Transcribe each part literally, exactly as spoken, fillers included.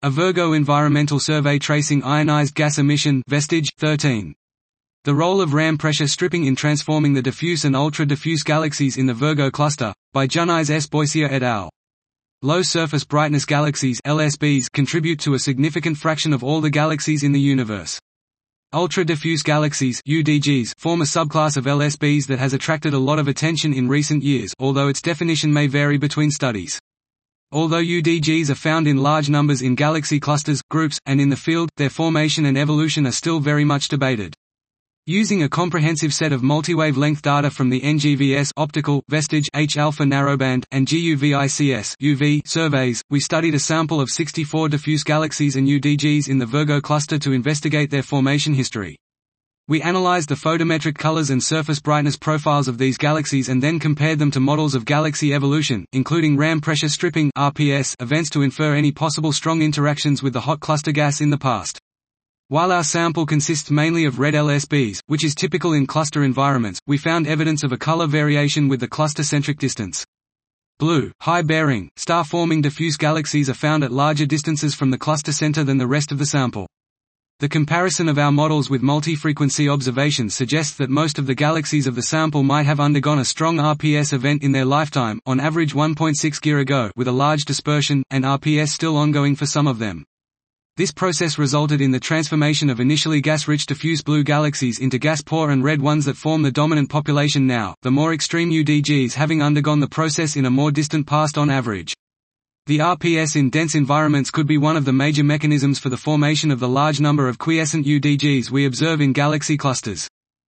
A Virgo Environmental Survey Tracing Ionized Gas Emission Vestige, thirteen. The Role of Ram Pressure Stripping in Transforming the Diffuse and Ultra-Diffuse Galaxies in the Virgo Cluster, by Junais S. Boissier et al. Low surface brightness galaxies L S Bs contribute to a significant fraction of all the galaxies in the universe. Ultra-diffuse galaxies U D Gs form a subclass of L S Bs that has attracted a lot of attention in recent years, although its definition may vary between studies. Although U D Gs are found in large numbers in galaxy clusters, groups, and in the field, their formation and evolution are still very much debated. Using a comprehensive set of multiwave-length data from the N G V S optical, Vestige, H-alpha narrowband, and G U V I C S U V surveys, we studied a sample of sixty-four diffuse galaxies and U D Gs in the Virgo cluster to investigate their formation history. We analyzed the photometric colors and surface brightness profiles of these galaxies and then compared them to models of galaxy evolution, including Ram pressure stripping (R P S) events to infer any possible strong interactions with the hot cluster gas in the past. While our sample consists mainly of red L S Bs, which is typical in cluster environments, we found evidence of a color variation with the cluster-centric distance. Blue, high-bearing, star-forming diffuse galaxies are found at larger distances from the cluster center than the rest of the sample. The comparison of our models with multi-frequency observations suggests that most of the galaxies of the sample might have undergone a strong R P S event in their lifetime, on average one point six G ago, with a large dispersion, and R P S still ongoing for some of them. This process resulted in the transformation of initially gas-rich diffuse blue galaxies into gas-poor and red ones that form the dominant population now, the more extreme U D Gs having undergone the process in a more distant past on average. The R P S in dense environments could be one of the major mechanisms for the formation of the large number of quiescent U D Gs we observe in galaxy clusters.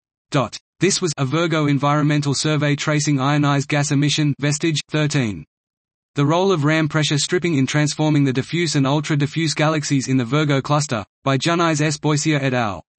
This was a Virgo Environmental Survey Tracing Ionized Gas Emission Vestige, thirteen. The Role of Ram Pressure Stripping in Transforming the Diffuse and Ultra-Diffuse Galaxies in the Virgo Cluster, by Junais S. Boissier et al.